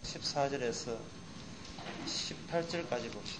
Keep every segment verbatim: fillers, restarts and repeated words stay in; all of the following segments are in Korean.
십사 절에서 십팔 절까지 봅시다.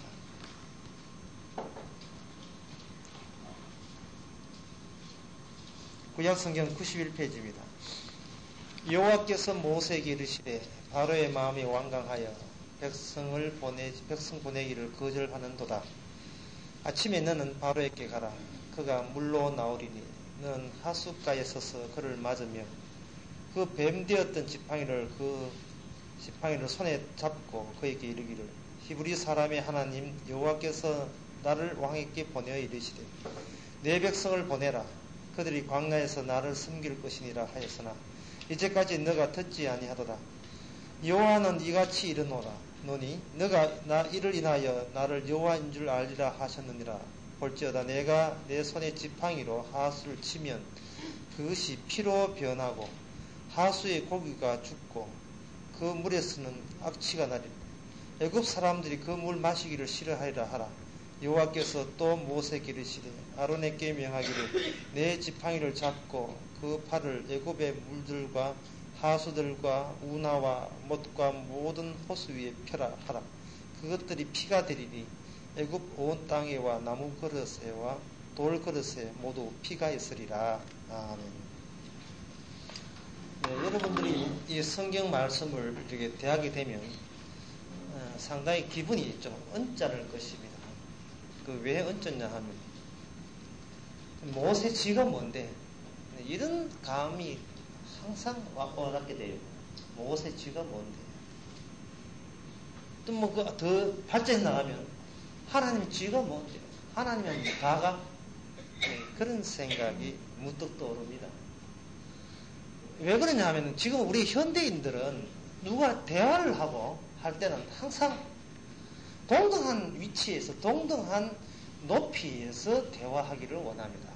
구약성경 구십일 페이지입니다. 여호와께서 모세에게 이르시되 바로의 마음이 완강하여 백성을 보내 백성 보내기를 거절하는도다. 아침에 너는 바로에게 가라. 그가 물로 나오리니 너는 하숫가에 서서 그를 맞으며 그 뱀되었던 지팡이를 그 지팡이를 손에 잡고 그에게 이르기를 히브리 사람의 하나님 여호와께서 나를 왕에게 보내어 이르시되 내 백성을 보내라. 그들이 광야에서 나를 섬길 것이니라 하였으나 이제까지 너가 듣지 아니하도다. 여호와는 이같이 이르노라. 노니 너가 나 이를 인하여 나를 여호와인 줄 알리라 하셨느니라. 볼지어다 내가 내 손에 지팡이로 하수를 치면 그것이 피로 변하고 하수의 고기가 죽고 그 물에서는 악취가 나리라. 애굽 사람들이 그 물 마시기를 싫어하리라 하라. 여호와께서 또 모세에게 이르시되 아론에게 명하기를 내 지팡이를 잡고 그 팔을 애굽의 물들과 하수들과 우나와 못과 모든 호수 위에 펴라 하라. 그것들이 피가 되리니 애굽 온 땅에와 나무 그릇에와 돌 그릇에 모두 피가 있으리라. 아멘. 네, 여러분들이 이 성경 말씀을 이렇게 대하게 되면 어, 상당히 기분이 좀 언짢을 것입니다. 그 왜 언짢냐 하면 모세 지가 뭔데 이런 감이 항상 와닿게 돼요. 모세 지가 뭔데 또 뭐 그 더 발전해 나가면 하나님 지가 뭔데 하나님은 가가 네, 그런 생각이 문득 떠오릅니다. 왜 그러냐 하면 지금 우리 현대인들은 누가 대화를 하고 할 때는 항상 동등한 위치에서 동등한 높이에서 대화하기를 원합니다.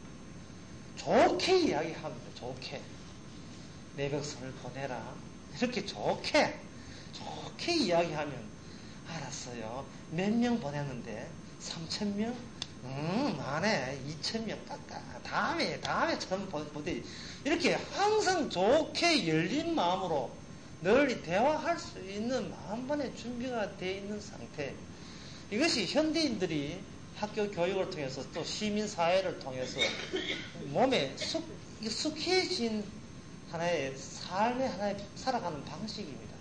좋게 이야기합니다. 좋게 내 백성을 보내라 이렇게 좋게 좋게 이야기하면 알았어요. 몇 명 보냈는데 삼천 명? 음 많네. 이천 명 깎아. 다음에 다음에 처음 보내. 이렇게 항상 좋게 열린 마음으로 널리 대화할 수 있는 만반의 준비가 되어 있는 상태. 이것이 현대인들이 학교 교육을 통해서 또 시민사회를 통해서 몸에 숙, 익숙해진 하나의 삶의 하나의 살아가는 방식입니다.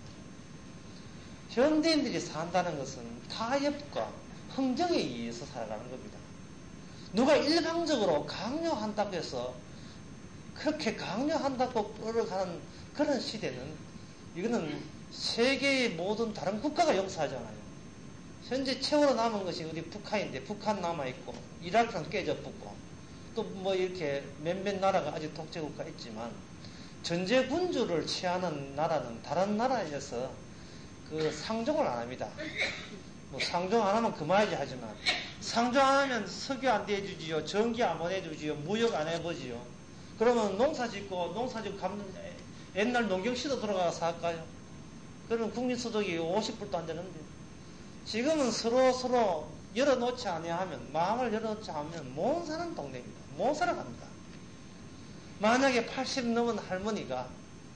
현대인들이 산다는 것은 타협과 흥정에 의해서 살아가는 겁니다. 누가 일방적으로 강요한다고 해서 그렇게 강요한다고 끌어가는 그런 시대는 이거는 세계의 모든 다른 국가가 역사하잖아요. 현재 최후로 남은 것이 우리 북한인데 북한 남아있고 이라크는 깨져붙고 또 뭐 이렇게 몇몇 나라가 아직 독재국가 있지만 전제 군주를 취하는 나라는 다른 나라에서 그 상종을 안 합니다. 뭐 상종 안 하면 그만이지 하지만 상종 안 하면 석유 안 대주지요, 전기 안 보내주지요, 무역 안 해보지요. 그러면 농사 짓고 농사 짓고 가면 옛날 농경시도 돌아가서 할까요? 그러면 국민소득이 오십 불도 안 되는데 지금은 서로 서로 열어놓지 아니하면 마음을 열어놓지 않으면 못 사는 동네입니다. 못 살아갑니다. 만약에 팔십 넘은 할머니가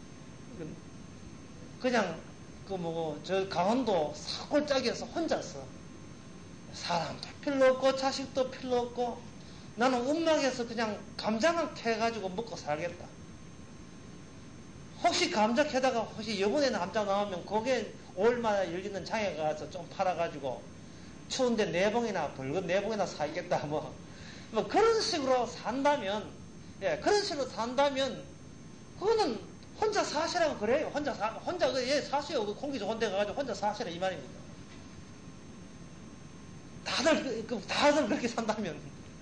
그냥 그 뭐고 저 강원도 사골짜기에서 혼자서 사람도 필요 없고 자식도 필요 없고 나는 음악에서 그냥 감자만 캐가지고 먹고 살겠다. 혹시 감자 캐다가 혹시 이번에 감자 나오면 거기에 오일마다 열리는 장에 가서 좀 팔아가지고 추운데 네 봉이나 벌금 네 봉이나 사겠다 뭐, 뭐 그런 식으로 산다면 예 그런 식으로 산다면 그거는 혼자 사시라고 그래요. 혼자 사 혼자 그 예 사시오. 그 공기 좋은 데 가가지고 혼자 사시라 이 말입니다. 다들 그 다들 그렇게 산다면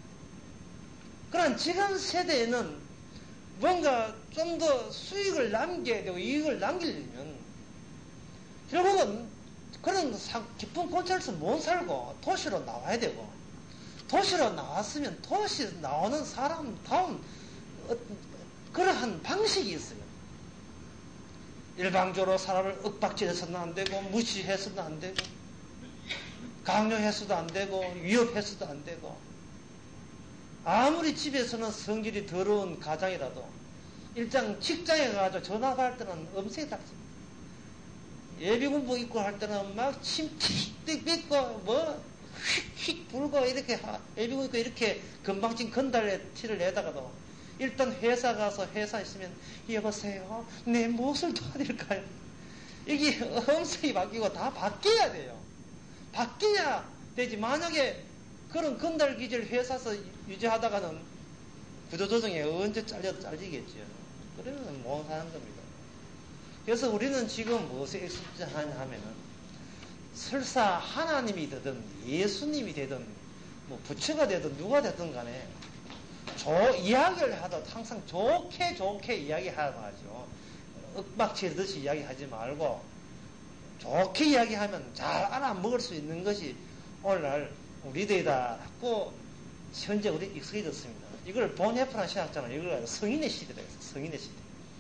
그런 지금 세대에는 뭔가 좀 더 수익을 남겨야 되고 이익을 남기려면 결국은 그런 깊은 콘철에서 못 살고 도시로 나와야 되고 도시로 나왔으면 도시에서 나오는 사람다운 그러한 방식이 있어요. 일방적으로 사람을 윽박질해서는 안 되고 무시해서도 안 되고 강요해서도 안 되고 위협해서도 안 되고 아무리 집에서는 성질이 더러운 가장이라도 일장 직장에 가서 전화 받을 때는 엄세히 닥칩니다. 예비군복 입고 할 때는 막 침틱 뱉고 뭐 휙휙 불고 이렇게 예비군 입고 이렇게 금방진 건달의 티를 내다가도 일단 회사 가서 회사 있으면 여보세요 내 무엇을 도와드릴까요? 이게 음성이 바뀌고 다 바뀌어야 돼요. 바뀌어야 되지. 만약에 그런 건달 기질 회사에서 유지하다가는 구조조정에 언제 잘려도 잘리겠죠. 그러면 못 사는 겁니다. 그래서 우리는 지금 무엇에 익숙하냐 하면은 설사 하나님이 되든 예수님이 되든 뭐 부처가 되든 누가 되든 간에 조, 이야기를 하도 항상 좋게 좋게 이야기하고 하죠. 윽박치듯이 이야기하지 말고 좋게 이야기하면 잘 알아먹을 수 있는 것이 오늘날 우리들이다 하고 현재 우리 익숙해졌습니다. 이걸 본해프란 신학자는 이걸 성인의 시대라 해서 성인의 시대.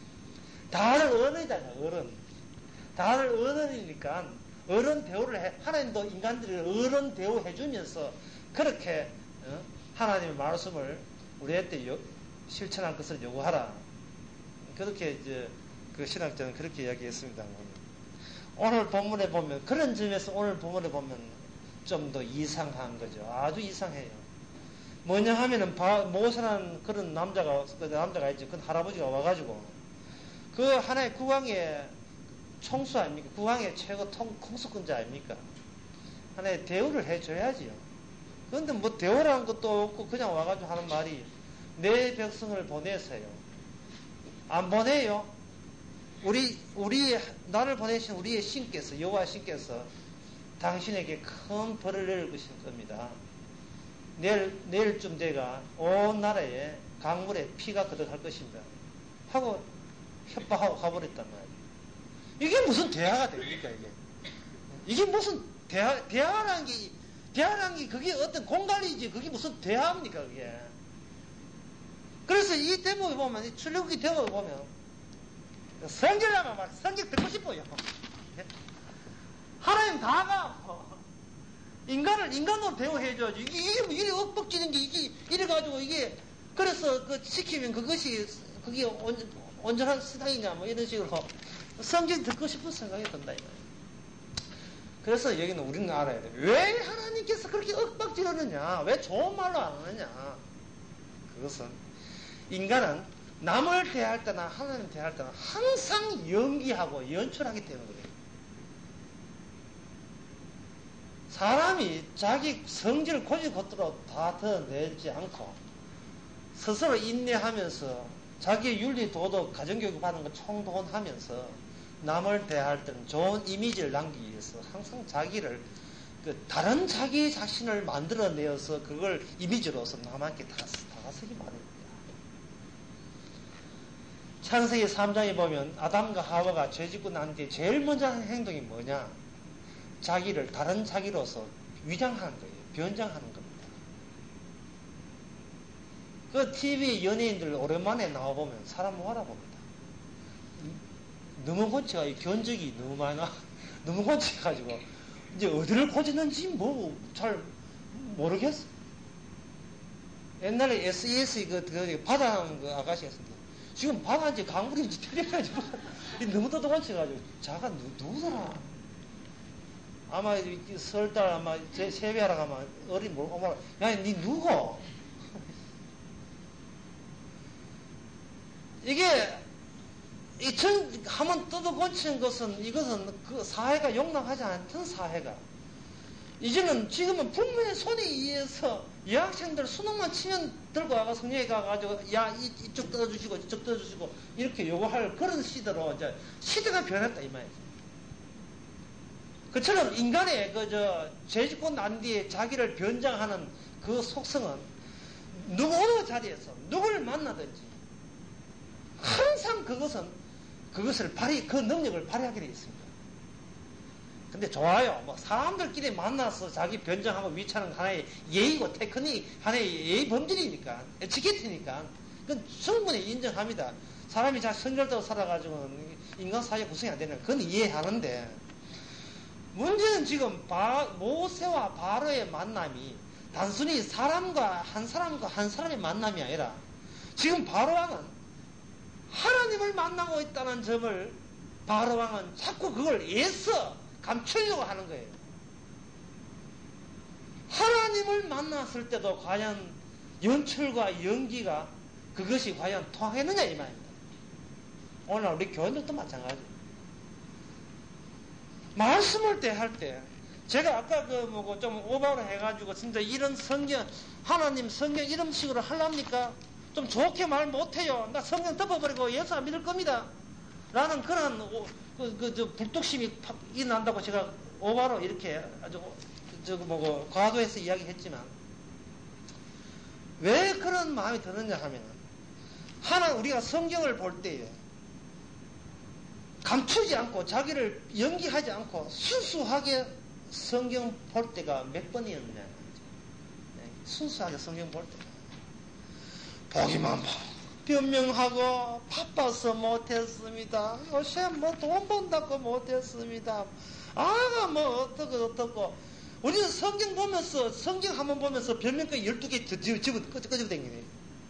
다들 어른이잖아, 어른. 다들 어른이니까 어른 대우를 해, 하나님도 인간들을 어른 대우해주면서 그렇게 어? 하나님의 말씀을 우리한테 요, 실천할 것을 요구하라. 그렇게 이제 그 신학자는 그렇게 이야기했습니다. 오늘 본문에 보면 그런 점에서 오늘 본문에 보면 좀 더 이상한 거죠. 아주 이상해요. 뭐냐 하면은 바, 모세라는 그런 남자가 그 남자가 있죠. 그 할아버지가 와가지고 그 하나의 국왕의 총수 아닙니까? 국왕의 최고 통, 통수권자 아닙니까? 하나의 대우를 해줘야지요. 그런데 뭐 대우라는 것도 없고 그냥 와가지고 하는 말이 내 백성을 보내세요. 안 보내요. 우리 우리 나를 보내신 우리의 신께서 여호와 신께서 당신에게 큰 벌을 내릴 것일 겁니다. 내일 내일쯤 되가 온 나라에 강물에 피가 거듭할 것입니다. 하고 협박하고 가버렸단 말이에요. 이게 무슨 대화가 됩니까 이게? 이게 무슨 대화 대화라는 게 대화라는 게 그게 어떤 공갈리지 그게 무슨 대화입니까 그게? 그래서 이 대목에 보면 이 출애굽기 대목에 보면 성질나면 막 성질 듣고 싶어요. 하나님 다가 인간을 인간으로 대우해줘야지. 이게, 이게, 이게 엇박지는 게, 이게, 이래가지고, 이게, 그래서, 그, 시키면 그것이, 그게 온, 온전한 수당이냐, 뭐, 이런 식으로, 성질 듣고 싶은 생각이 든다, 이거예요. 그래서 여기는 우리는 알아야 돼. 왜 하나님께서 그렇게 엇박지르느냐? 왜 좋은 말로 안 하느냐? 그것은, 인간은 남을 대할 때나 하나님 대할 때나 항상 연기하고 연출하기 때문에 그래요. 사람이 자기 성질을 고지고대로 다 드러내지 않고 스스로 인내하면서 자기의 윤리, 도덕, 가정교육 받는 거 총동원하면서 남을 대할 때는 좋은 이미지를 남기기 위해서 항상 자기를 그 다른 자기 자신을 만들어내어서 그걸 이미지로서 남한테 다, 다가서기 마련입니다. 창세기 삼 장에 보면 아담과 하와가 죄짓고 난 뒤에 제일 먼저 하는 행동이 뭐냐? 자기를 다른 자기로서 위장하는 거예요. 변장하는 겁니다. 그 티비 연예인들 오랜만에 나와보면 사람 뭐하라 봅니다. 너무 고치가, 견적이 너무 많이 나, 너무 고쳐가지고, 이제 어디를 고치는지 뭐, 잘 모르겠어. 옛날에 에스이에스 그, 그, 바다한 그 아가씨였습니다. 지금 바다인지 강물인지 틀려가지고, 너무 떠도고쳐가지고, 자가 누, 누구더라? 아마 설달 아마 제 세배하러 가면 어린 뭘 어머 야니 누구? 이게 이천 한번 뜯어 고치는 것은 이것은 그 사회가 용납하지 않던 사회가 이제는 지금은 부모의 손에 의해서 여학생들 수능만 치면 들고 와가 성령에 가가지고 야 이, 이쪽 뜯어주시고 이쪽 뜯어주시고 이렇게 요구할 그런 시대로 이제 시대가 변했다 이 말이죠. 그처럼 인간의 그저 죄짓고 난 뒤에 자기를 변장하는 그 속성은 누구 어느 자리에서 누구를 만나든지 항상 그것은 그것을 발휘 그 능력을 발휘하게 되어 있습니다. 근데 좋아요. 뭐 사람들끼리 만나서 자기 변장하고 위치하는 하나의 예의고 테크닉 하나의 예의 범죄이니까 에티켓이니까 그건 충분히 인정합니다. 사람이 잘 성결되고 살아가지고는 인간 사회 구성이 안 되는 그건 이해하는데. 문제는 지금 바, 모세와 바로의 만남이 단순히 사람과 한 사람과 한 사람의 만남이 아니라 지금 바로 왕은 하나님을 만나고 있다는 점을 바로 왕은 자꾸 그걸 애써 감추려고 하는 거예요. 하나님을 만났을 때도 과연 연출과 연기가 그것이 과연 통하겠느냐 이 말입니다. 오늘 우리 교인들도 마찬가지예요. 말씀을 대할 때 제가 아까 그 뭐고 좀 오바로 해가지고 진짜 이런 성경 하나님 성경 이런 식으로 하랍니까? 좀 좋게 말 못해요. 나 성경 덮어버리고 예수 안 믿을 겁니다. 라는 그런 그, 그, 저 불뚝심이 이 난다고 제가 오바로 이렇게 아주 저거 뭐고 과도해서 이야기했지만 왜 그런 마음이 드느냐 하면 하나 우리가 성경을 볼 때에 감추지 않고 자기를 연기하지 않고 순수하게 성경 볼 때가 몇 번이었냐. 순수하게 성경 볼 때가 보기만 봐. 변명하고 바빠서 못했습니다. 요새 뭐 돈 번다고 못했습니다. 아가 뭐 어떻고 어떻고. 우리는 성경 보면서 성경 한번 보면서 변명까지 열두 개 집어 끄집어 댕기네.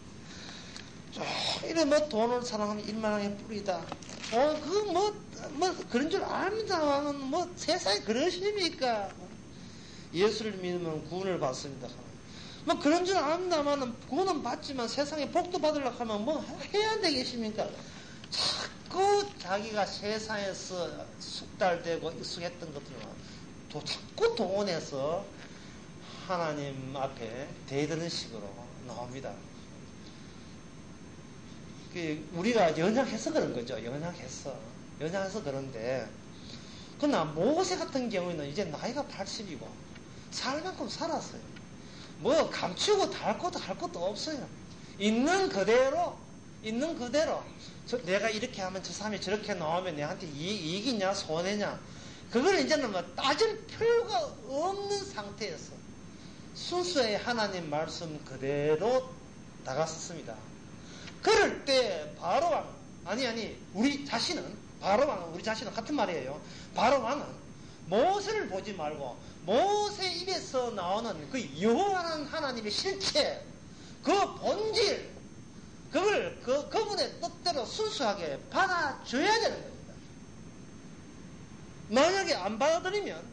이래 뭐 돈을 사랑하면 일만하게 뿌리다. 어, 그 뭐, 뭐 그런 줄 압니다만 뭐 세상에 그러십니까? 예수를 믿으면 구원을 받습니다. 뭐 그런 줄 압니다만 구원은 받지만 세상에 복도 받으려고 하면 뭐 해야 되겠습니까? 자꾸 자기가 세상에서 숙달되고 익숙했던 것들을 또 자꾸 동원해서 하나님 앞에 대드는 식으로 나옵니다. 그 우리가 연약해서 그런 거죠. 연약해서. 연약해서 그런데 그러나 모세 같은 경우에는 이제 나이가 팔십이고 살 만큼 살았어요. 뭐 감추고 달 것도 할 것도 없어요. 있는 그대로 있는 그대로 저, 내가 이렇게 하면 저 사람이 저렇게 나오면 내한테 이익, 이익이냐 손해냐 그걸 이제는 뭐 따질 필요가 없는 상태에서 순수의 하나님 말씀 그대로 나갔었습니다. 그럴 때 바로왕 아니 아니 우리 자신은 바로왕은 우리 자신은 같은 말이에요. 바로왕은 모세를 보지 말고 모세 입에서 나오는 그 여호와는 하나님의 실체 그 본질 그걸 그 그분의 뜻대로 순수하게 받아줘야 되는 겁니다. 만약에 안 받아들이면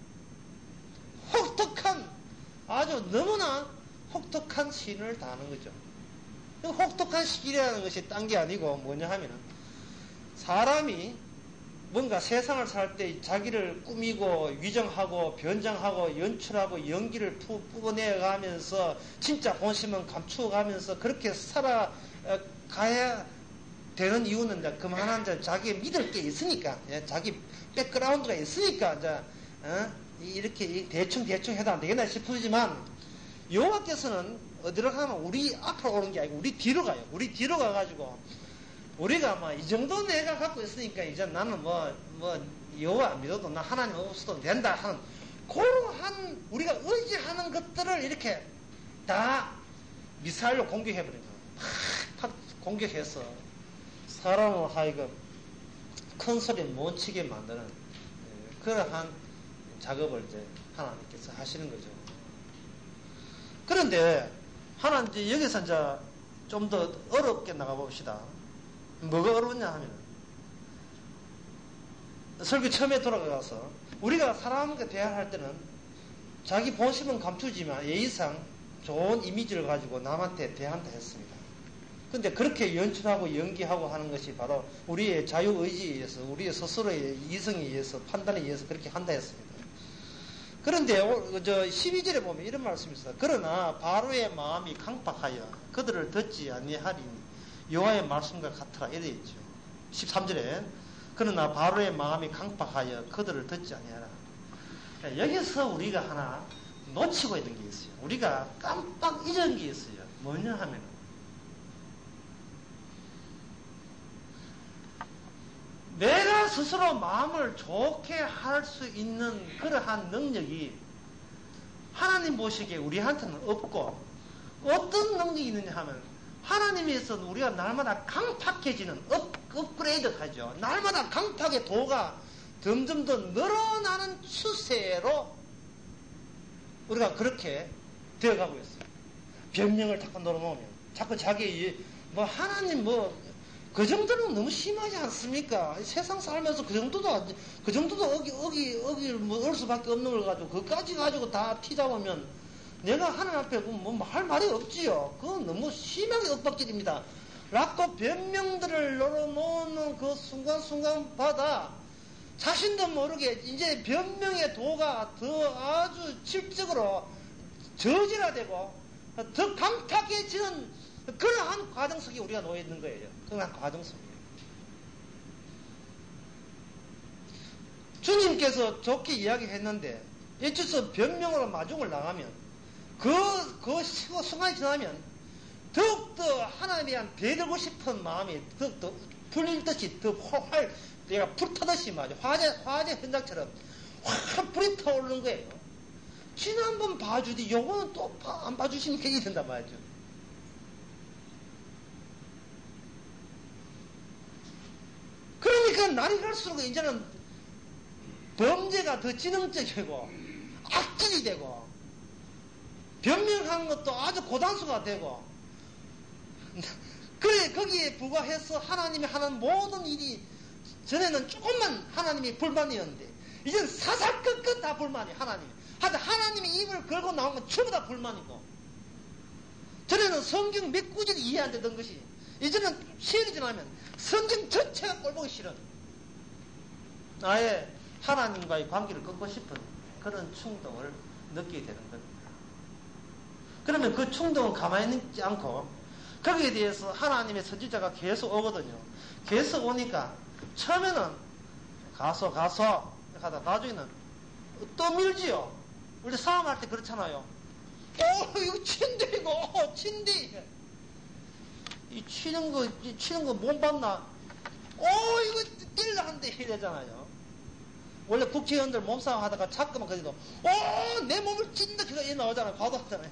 혹독한 아주 너무나 혹독한 신을 당하는 거죠. 혹독한 시기라는 것이 딴 게 아니고 뭐냐 하면은 사람이 뭔가 세상을 살 때 자기를 꾸미고 위정하고 변장하고 연출하고 연기를 푸, 뽑아내가면서 진짜 본심은 감추어가면서 그렇게 살아가야 되는 이유는 이제 그만한 이제 자기 믿을 게 있으니까 자기 백그라운드가 있으니까 이제 어? 이렇게 대충 대충 해도 안 되겠나 싶으지만 여호와께서는 어디로 가면 우리 앞으로 오는 게 아니고 우리 뒤로 가요. 우리 뒤로 가가지고 우리가 뭐 이 정도 내가 갖고 있으니까 이제 나는 뭐 뭐 여호와 안 믿어도 나 하나님 없어도 된다 하는 그러한 우리가 의지하는 것들을 이렇게 다 미사일로 공격해버리는 거예요. 팍팍 공격해서 사람을 하여금 큰 소리 못 치게 만드는 그러한 작업을 이제 하나님께서 하시는 거죠. 그런데 하나님 이제 여기서 이제 좀 더 어렵게 나가 봅시다. 뭐가 어렵냐 하면 설교 처음에 돌아가서 우리가 사람과 대화할 때는 자기 본심은 감추지만 예의상 좋은 이미지를 가지고 남한테 대한다 했습니다. 근데 그렇게 연출하고 연기하고 하는 것이 바로 우리의 자유의지에 의해서 우리의 스스로의 이성에 의해서 판단에 의해서 그렇게 한다 했습니다. 그런데 저 십이 절에 보면 이런 말씀이 있어요. 그러나 바로의 마음이 강팍하여 그들을 듣지 아니하리니 여호와의 말씀과 같으라 이래 있죠. 십삼 절에 그러나 바로의 마음이 강팍하여 그들을 듣지 아니하라. 여기서 우리가 하나 놓치고 있는 게 있어요. 우리가 깜빡 잊은 게 있어요. 뭐냐 하면 내가 스스로 마음을 좋게 할 수 있는 그러한 능력이 하나님 보시기에 우리한테는 없고 어떤 능력이 있느냐 하면 하나님에서는 우리가 날마다 강팍해지는 업, 업그레이드 하죠. 날마다 강팍의 도가 점점 더 늘어나는 추세로 우리가 그렇게 되어가고 있어요. 변명을 자꾸 늘어놓으면 자꾸 자기 뭐 하나님 뭐 그 정도는 너무 심하지 않습니까? 세상 살면서 그 정도도, 안- 그 정도도 어기, 어기, 어기, 뭐, 얻을 수밖에 없는 걸 가지고, 그까지 가지고 다 티 잡으면, 내가 하나님 앞에 뭐, 할 말이 없지요. 그건 너무 심하게 엇박질입니다. 라고 변명들을 널어놓는 그 순간순간마다, 자신도 모르게, 이제 변명의 도가 더 아주 질적으로 저질화되고, 더 강팍해지는 그러한 과정 속에 우리가 놓여 있는 거예요. 그러한 과정 속에. 주님께서 좋게 이야기했는데, 예수서 변명으로 마중을 나가면, 그, 그 순간이 지나면, 더욱더 하나님에 대한 대들고 싶은 마음이 더욱더 풀릴 듯이, 더 활, 내가 불타듯이 말이죠. 화재, 화재 현장처럼 확 불이 타오르는 거예요. 지난번 봐주디, 요거는 또 안 봐주시면 괜히 된단 말이죠. 그러니까 날이 갈수록 이제는 범죄가 더 지능적이고 악질이 되고 변명한 것도 아주 고단수가 되고 그래 거기에 부과해서 하나님이 하는 모든 일이 전에는 조금만 하나님이 불만이었는데 이제는 사사건건 다 불만이 하나님. 하여튼 하나님이 입을 걸고 나온 건 전부 다 불만이고 전에는 성경 몇 구절이 이해 안 되던 것이 이제는 시간이 지나면 성경 전체가 꼴보기 싫은 아예 하나님과의 관계를 끊고 싶은 그런 충동을 느끼게 되는 겁니다. 그러면 그 충동은 가만히 있지 않고 거기에 대해서 하나님의 선지자가 계속 오거든요. 계속 오니까 처음에는 가서 가서 하다 나중에는 또 밀지요. 우리 싸움할 때 그렇잖아요. 어 이거 친데 이거 친데 이 치는 거, 이 치는 거 못 봤나? 오, 이거 뛸라 한데 이러잖아요. 원래 국회의원들 몸싸움 하다가 자꾸만 그래도, 오, 내 몸을 찐다. 그거 얘 나오잖아요. 과도하잖아요.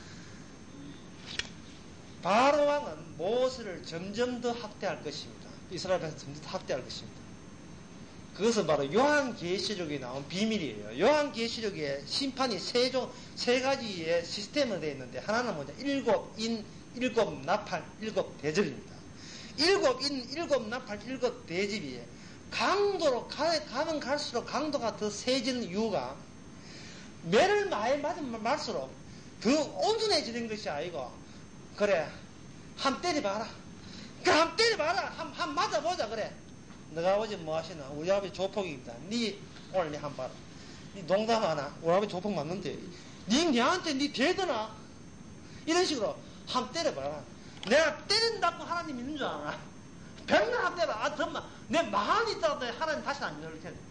바로왕은 모세를 점점 더 학대할 것입니다. 이스라엘에서 점점 더 학대할 것입니다. 그것은 바로 요한계시록에 나온 비밀이에요. 요한계시록에 심판이 세 종, 세 가지의 시스템으로 되어 있는데, 하나는 뭐냐? 일곱 인, 일곱 나팔, 일곱 대접입니다. 일곱 인, 일곱 나팔, 일곱 대접이 강도로 가, 가면 갈수록 강도가 더 세지는 이유가 매를 많이 맞으면 말수록 더 온순해지는 것이 아니고 그래 한 때려봐라. 그래 한 때려봐라. 한, 한 맞아보자 그래. 너가 아버지 뭐 하시나? 우리 아버지 조폭입니다. 니 오늘 니 한 봐라. 니 농담하나? 우리 아버지 조폭 맞는데 니 니한테 니 되더나? 이런 식으로 한 때려봐라. 내가 때린다고 하나님 있는 줄 아나? 백날 한 때려봐. 아, 정말 내 마음이 있다고 하나님 다시는 안 열릴 텐데.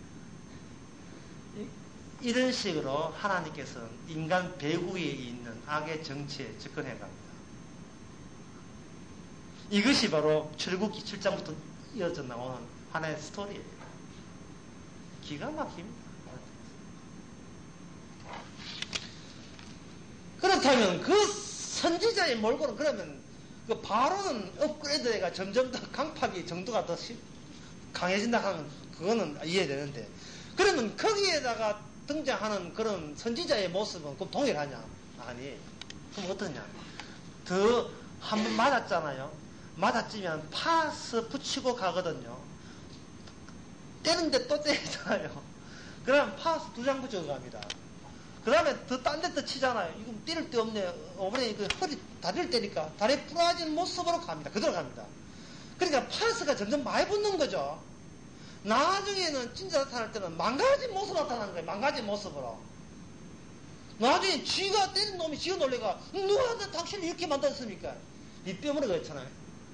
이런 식으로 하나님께서는 인간 배후에 있는 악의 정치에 접근해 갑니다. 이것이 바로 출애굽기 칠 장부터 이어져 나오는 하나의 스토리예요. 기가 막힙니다. 그렇다면 그 선지자의 몰골은 그러면 그 바로는 업그레이드가 점점 더 강팍이 정도가 더 강해진다 하는 그거는 이해되는데 그러면 거기에다가 등장하는 그런 선지자의 모습은 그럼 동일하냐? 아니. 그럼 어떠냐? 더 한 번 맞았잖아요. 맞았지면 파스 붙이고 가거든요. 때리는데 또 때리잖아요. 그럼 파스 두 장 붙이고 갑니다. 그 다음에 더 딴 데 또 치잖아요. 이거 때릴 데 없네. 어머니 그 허리, 다리를 때리니까 다리 부러진 모습으로 갑니다. 그대로 갑니다. 그러니까 파스가 점점 많이 붙는 거죠. 나중에는 진짜 나타날 때는 망가진 모습으로 나타나는 거예요. 망가진 모습으로. 나중에 쥐가 때린 놈이 쥐가 놀래가 누가 당신을 이렇게 만들었습니까? 이 때문에 그렇잖아요.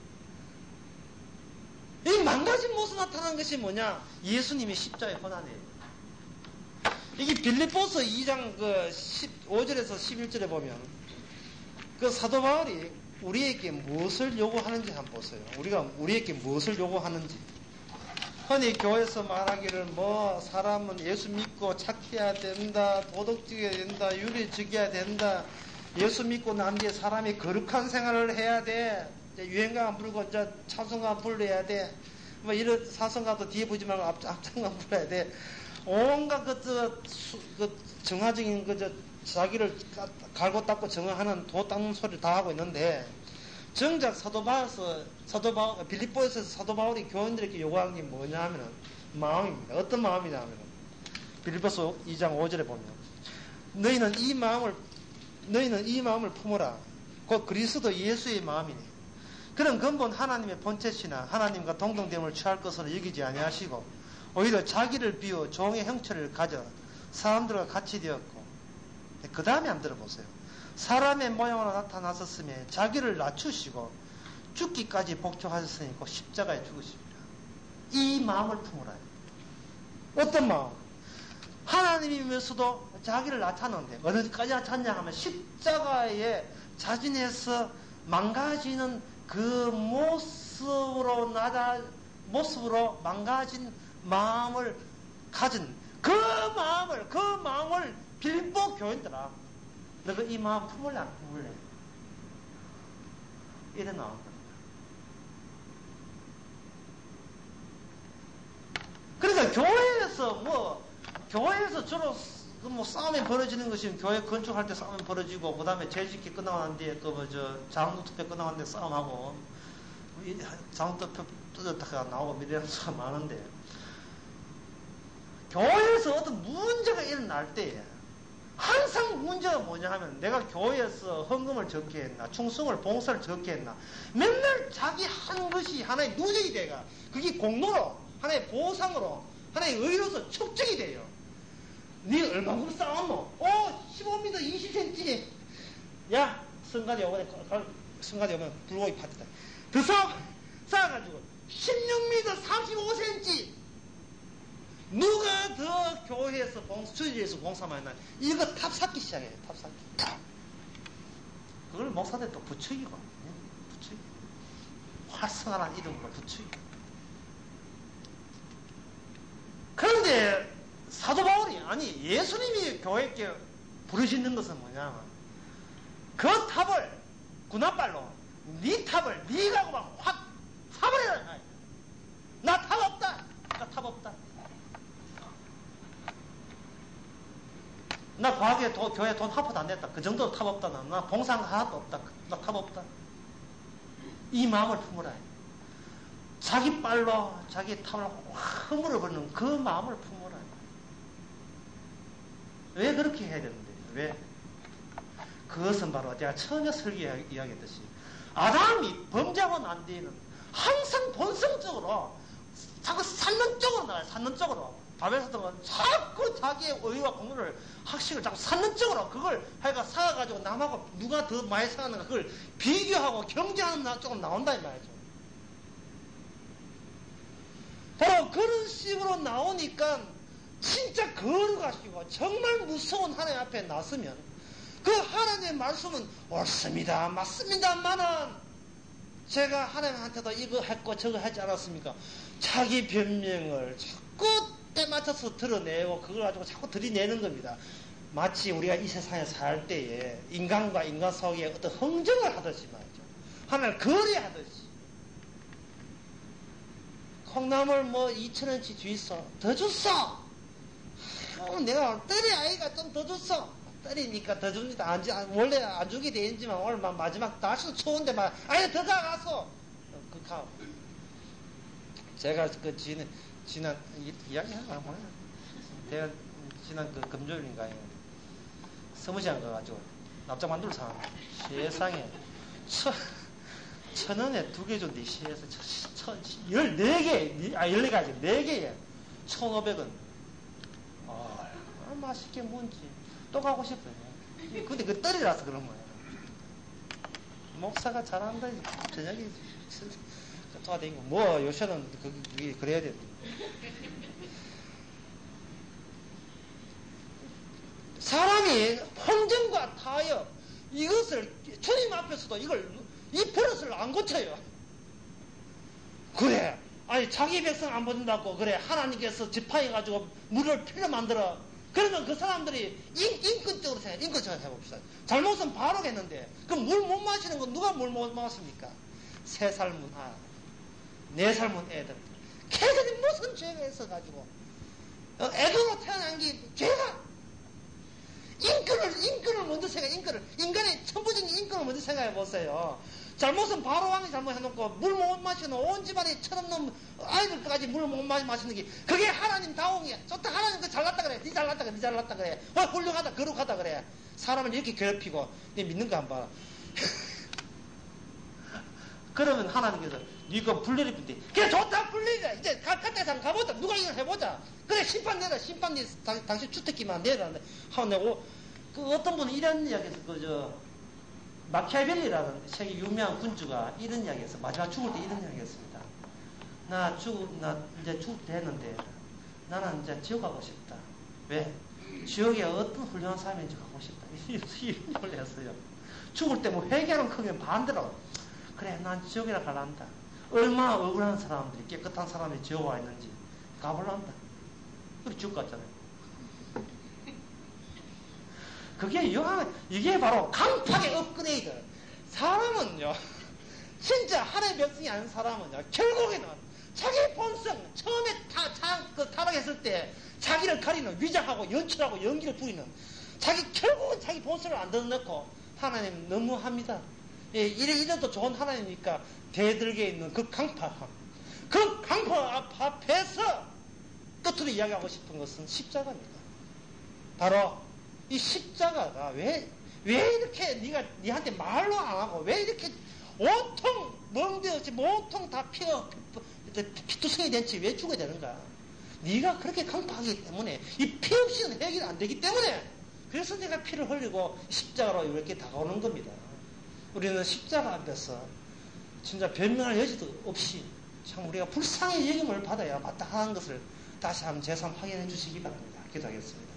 이 망가진 모습 나타나는 것이 뭐냐? 예수님의 십자가의 고난이에요. 이게 빌립보서 이 장 그 십오 절에서 십일 절에 보면 그 사도 바울이 우리에게 무엇을 요구하는지 한번 보세요. 우리가 우리에게 무엇을 요구하는지. 흔히 교회에서 말하기를 뭐 사람은 예수 믿고 착해야 된다, 도덕적이어야 된다, 유리적이어야 된다, 예수 믿고 난 뒤에 사람이 거룩한 생활을 해야 돼, 유행가 부르고 이제 찬송가 불러야 돼, 뭐 이런 사성가도 뒤에 보지 말고 앞, 앞장가 불러야 돼. 온갖 그, 그, 그 정화적인 그, 저, 자기를 갈고 닦고 정화하는 도 닦는 소리를 다 하고 있는데, 정작 사도 바울에서, 사도 바울, 빌립보에서 사도 바울이 교인들에게 요구한 게 뭐냐 하면은 마음입니다. 어떤 마음이냐 하면은 빌립보서 이 장 오 절에 보면 너희는 이 마음을 너희는 이 마음을 품어라. 곧 그리스도 예수의 마음이니. 그런 근본 하나님의 본체시나 하나님과 동등됨을 취할 것으로 여기지 아니하시고 오히려 자기를 비워 종의 형체를 가져 사람들과 같이 되었고 그 다음에 한번 들어보세요. 사람의 모양으로 나타나셨으며 자기를 낮추시고 죽기까지 복종하셨으니 곧 십자가에 죽으십니다. 이 마음을 품으라. 어떤 마음? 하나님이면서도 자기를 나타내는데 어디까지 나타났냐 하면 십자가에 자진해서 망가지는 그 모습으로 나다 모습으로 망가진 마음을 가진 그 마음을 그 마음을 빌립보 교인들아 너가 이 마음 품을래 안 품을래? 이래 나온 겁니다. 그러니까 교회에서 뭐 교회에서 주로 뭐 싸움이 벌어지는 것이 교회 건축할 때 싸움이 벌어지고 그 다음에 재직기 끝나고 난 뒤에 그 뭐 저 장로투표 끝나고 난 뒤에 싸움하고 장로투표 뜯었다가 나오고 이런 수가 많은데 교회에서 어떤 문제가 일어날 때 항상 문제가 뭐냐 하면 내가 교회에서 헌금을 적게 했나 충성을 봉사를 적게 했나 맨날 자기 한 것이 하나의 누적이 돼가 그게 공로로 하나의 보상으로 하나의 의로서 축적이 돼요. 네 얼마큼 쌓았노? 어 십오 미터 이십 센티미터 야 성가대 오면 성가대 오면 불고기 파티다 더 쌓아 쌓아가지고 십육 미터 삼십오 센티미터 누가 더 교회에서 봉사, 주일에서 봉사 많이 나 이거 탑 쌓기 시작해요. 탑 쌓기. 그걸 목사들 또 부추기고, 부추기. 활성화란 이름으로 부추기. 그런데 사도 바울이 아니 예수님이 교회께 부르시는 것은 뭐냐면 그 탑을 군합발로 네 탑을 네가 막 확 사버리라. 나 탑 없다. 나 탑 없다. 나 과거에 도, 교회 돈 한 푼도 안 냈다. 그 정도 탑 없다. 나, 나 봉사한 거 하나도 없다. 나 탑 없다. 이 마음을 품으라. 자기 빨로 자기 탑을 허물어 버리는 그 마음을 품으라. 왜 그렇게 해야 되는데? 왜? 그것은 바로 제가 처음에 설계 이야기했듯이 아담이 범죄하고 난 뒤에는 항상 본성적으로 자꾸 산는 쪽으로 나가요. 산는 쪽으로. 밥에서도 자꾸 자기의 의와 공로를 학식을 자꾸 산는 쪽으로 그걸 하여가 사가지고 남하고 누가 더 많이 사는가 그걸 비교하고 경쟁하는 쪽으로 나온다 이 말이죠. 바로 그런 식으로 나오니까 진짜 거룩하시고 정말 무서운 하나님 앞에 나서면 그 하나님의 말씀은 옳습니다 맞습니다만은 제가 하나님한테도 이거 했고 저거 하지 않았습니까? 자기 변명을 자꾸 때 맞춰서 드러내고 그걸 가지고 자꾸 들이내는 겁니다. 마치 우리가 이 세상에 살 때에 인간과 인간 사이에 어떤 흥정을 하듯이 말이죠. 하나를 거래하듯이 콩나물 뭐 이천 원치 주있어 더 줬어. 어, 내가 떨이 아이가 좀 더 줬어. 떨이니까 더 줍니다. 안, 원래 안 주게 되는지만 오늘 마지막 날씨도 추운데 막 아예 더 가가서 그 가. 제가 그 지난 지난 이, 이야기 하나 뭐야? 제가 지난 그 금요일인가요? 서무시장 가가지고 납작 만두를 사. 세상에 천, 천 원에 두 개 준대 시에서 열네 개, 아 열네 가지 네 개에 천오백 원. 아, 맛있게 뭔지 또 가고 싶어요. 근데 그 떨이라서 그런 거예요. 목사가 잘한다. 저녁에 도와다니고 뭐 요새는 그게 그래야 돼. 사람이 혼정과 타협 이것을 주님 앞에서도 이걸 이 버릇을 안 고쳐요. 그래 아니 자기 백성 안 보낸다고 그래 하나님께서 지팡이가지고 물을 필요 만들어 그러면 그 사람들이 인, 인권적으로 생각해 인권적으로 해봅시다. 잘못은 바로 했는데 그럼 물 못 마시는 건 누가 물 못 마십니까? 세 살문 아 네 살문 애들 걔들이 무슨 죄가 있어가지고 어, 애도로 태어난 게 죄가 인권을 인권을 먼저 생각 인권을 인간의 천부적인 인권을 먼저 생각해 보세요. 잘못은 바로 왕이 잘못해놓고 물 못 마시는 온 집안에 철없는 아이들까지 물 못 마시는 게 그게 하나님 다움이야. 좋다. 하나님 그 잘났다 그래. 니 잘났다 그래. 니 잘났다 그래. 어, 훌륭하다. 거룩하다 그래. 사람을 이렇게 괴롭히고 니 믿는 거 안 봐. 그러면 하나님께서 니가 불리를 뿐데 그래 좋다 불리래. 이제 가까이 가보자. 누가 이걸 해보자. 그래 심판 내라. 심판 내 당신 주택기만 내라. 하고 내고 그 어떤 분은 이런 이야기에서 그저 마키아벨리라는 세계 유명한 군주가 이런 이야기했어. 마지막 죽을 때 이런 이야기했습니다. 나 죽, 나 이제 죽을 때 했는데 나는 이제 지옥 가고 싶다. 왜? 지옥에 어떤 훌륭한 사람인지 가고 싶다. 이런 걸 했어요. 죽을 때 뭐 회개하는 크면 반대로 그래 난 지옥이라 갈란다. 얼마나 억울한 사람들이 깨끗한 사람이 지옥 와 있는지 가볼란다. 그래 지옥 갔잖아요. 그게 요한, 이게 바로 강팍의 업그레이드. 사람은요, 진짜 하나의 백성이 아닌 사람은요, 결국에는 자기 본성, 처음에 타, 타, 그 타락했을 때 자기를 가리는, 위장하고 연출하고 연기를 부리는, 자기, 결국은 자기 본성을 안 드러놓고 하나님 너무합니다. 예, 이래, 이래도 좋은 하나님이니까 대들게 있는 그 강파. 그 강파 앞에서 끝으로 이야기하고 싶은 것은 십자가입니다. 바로 이 십자가가 왜, 왜 이렇게 네가 니한테 말로 안 하고 왜 이렇게 온통 멍대없이 온통 다 피어 피투성이 된지 왜 죽어야 되는가? 네가 그렇게 강팍하기 때문에 이 피 없이는 해결이 안 되기 때문에 그래서 내가 피를 흘리고 십자가로 이렇게 다가오는 겁니다. 우리는 십자가 앞에서 진짜 변명할 여지도 없이 참 우리가 불쌍히 여김을 받아야 마땅한 것을 다시 한번 재산 확인해 주시기 바랍니다. 기도하겠습니다.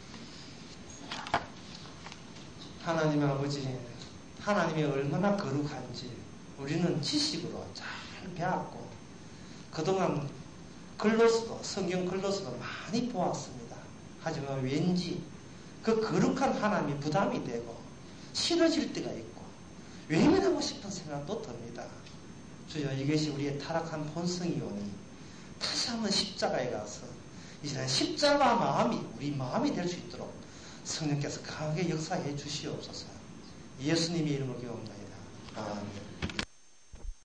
하나님의 아버지, 하나님이 얼마나 거룩한지 우리는 지식으로 잘 배웠고 그동안 글로서도 성경 글로서도 많이 보았습니다. 하지만 왠지 그 거룩한 하나님이 부담이 되고 싫어질 때가 있고 외면하고 싶은 생각도 듭니다. 주여 이것이 우리의 타락한 본성이오니 다시 한번 십자가에 가서 이제는 십자가 마음이 우리 마음이 될 수 있도록 성령께서 강하게 역사해 주시옵소서. 예수님의 이름으로 기도합니다. 아멘.